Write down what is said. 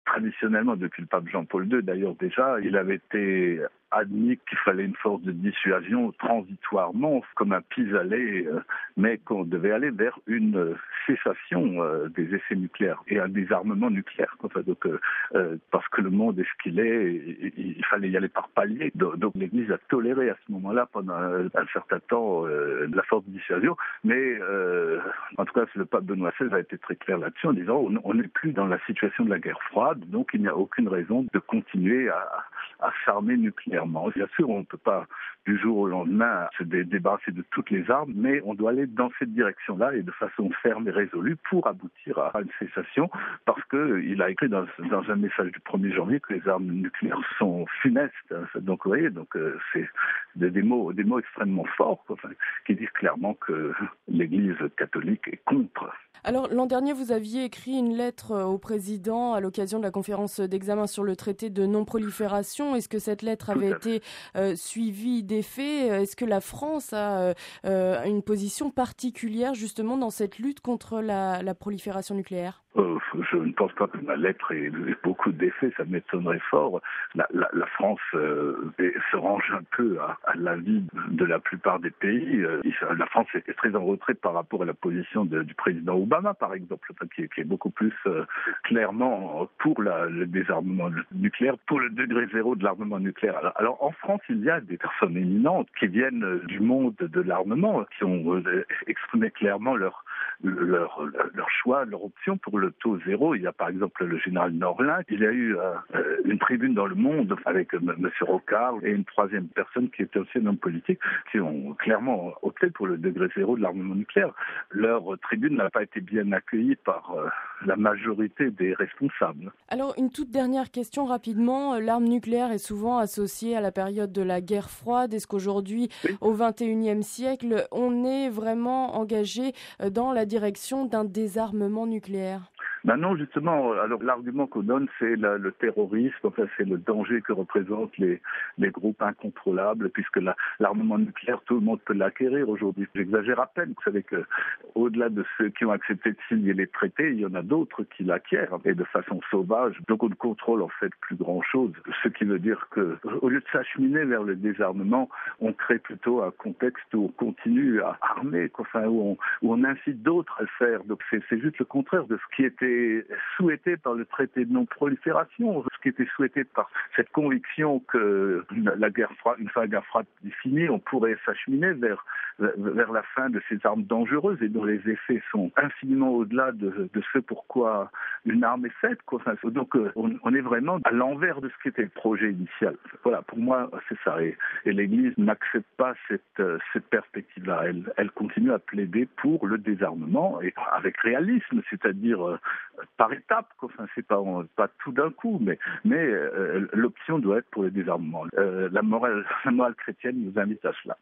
traditionnellement, depuis le pape Jean-Paul II d'ailleurs déjà, il avait été admis qu'il fallait une force de dissuasion transitoirement, comme un pis-aller, mais qu'on devait aller vers une cessation des essais nucléaires et un désarmement nucléaire. Enfin, donc, parce que le monde est ce qu'il est, il fallait y aller par paliers. Donc l'Église a toléré à ce moment-là, pendant un certain temps, la force de dissuasion, mais en tout cas, le pape Benoît XVI a été très clair là-dessus en disant on n'est plus dans la situation de la guerre froide, donc il n'y a aucune raison de continuer à s'armer nucléairement. Bien sûr, on ne peut pas du jour au lendemain se débarrasser de toutes les armes, mais on doit aller dans cette direction-là et de façon ferme et résolue pour aboutir à une cessation, parce qu'il a écrit dans un message du 1er janvier que les armes nucléaires sont funestes. Donc, vous voyez, c'est des mots extrêmement forts, qui disent clairement que l'Église catholique est contre. Alors, l'an dernier, vous aviez écrit une lettre au président à l'occasion de la conférence d'examen sur le traité de non-prolifération. Est-ce que cette lettre avait été suivie des faits? Est-ce que la France a une position particulière justement dans cette lutte contre la prolifération nucléaire? Je ne pense pas que ma lettre ait beaucoup d'effets, ça m'étonnerait fort. La France se range un peu à l'avis de la plupart des pays. La France est très en retrait par rapport à la position du président Obama, par exemple, qui est beaucoup plus clairement pour le désarmement nucléaire, pour le degré zéro de l'armement nucléaire. Alors en France, il y a des personnes éminentes qui viennent du monde de l'armement, qui ont exprimé clairement leur choix, leur option pour le taux zéro. Il y a par exemple le général Norlin. Il y a eu une tribune dans Le Monde avec M. Rocard et une troisième personne qui était aussi un homme politique, qui ont clairement opté pour le degré zéro de l'armement nucléaire. Leur tribune n'a pas été bien accueillie par la majorité des responsables. Alors, une toute dernière question rapidement. L'arme nucléaire est souvent associée à la période de la guerre froide. Est-ce qu'aujourd'hui, au XXIe siècle, on est vraiment engagé dans la direction d'un désarmement nucléaire? Non, justement, alors l'argument qu'on donne, c'est le terrorisme, c'est le danger que représentent les groupes incontrôlables, puisque l'armement nucléaire, tout le monde peut l'acquérir aujourd'hui. J'exagère à peine. Vous savez que, au-delà de ceux qui ont accepté de signer les traités, il y en a d'autres qui l'acquièrent, et de façon sauvage. Donc on ne contrôle en fait plus grand-chose. Ce qui veut dire que, au lieu de s'acheminer vers le désarmement, on crée plutôt un contexte où on continue à armer, où on incite d'autres à le faire. Donc c'est juste le contraire de ce qui était souhaité par le traité de non-prolifération, ce qui était souhaité par cette conviction que la guerre froide, une fois la guerre froide finie, on pourrait s'acheminer vers la fin de ces armes dangereuses et dont les effets sont infiniment au-delà de ce pourquoi une arme est faite. Donc on est vraiment à l'envers de ce qui était le projet initial. Voilà, pour moi, c'est ça. Et l'Église n'accepte pas cette perspective-là. Elle continue à plaider pour le désarmement et avec réalisme, c'est-à-dire par étapes. C'est pas tout d'un coup, mais l'option doit être pour le désarmement. La morale chrétienne nous invite à cela.